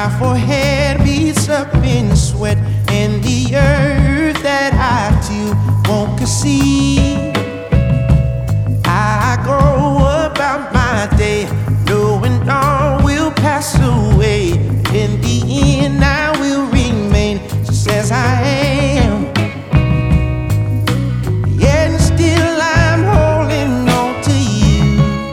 My forehead beats up in sweat, and the earth that I too won't conceive. I go about my day, knowing all will pass away. In the end, I will remain just as I am. Yet still I'm holding on to you.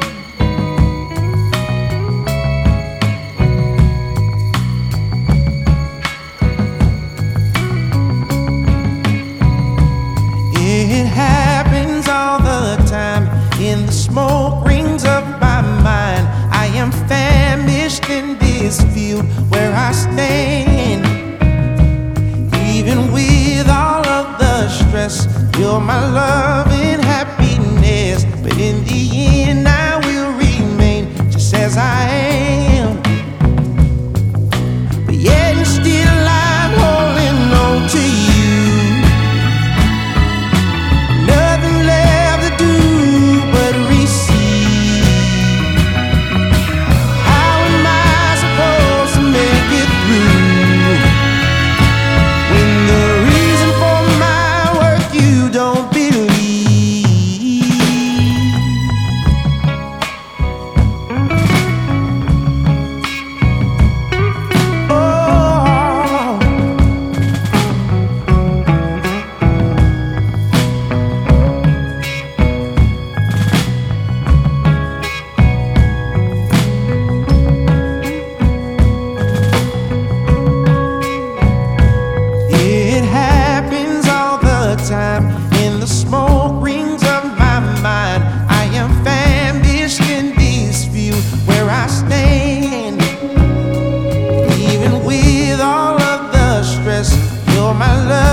It happens all the time. In the smoke rings of my mind, I am famished in this field where I stand. Even with all of the stress, you're my love and happiness. But in the end, I will remain just as I am. But yet still I'm holding on to you. Nothing left to do but receive. How am I supposed to make it through when the reason for my work you don't believe? Oh, it happens all the time. In the smoke rings of my mind, I am famished in this field where I stand. Even with all of the stress, you're my love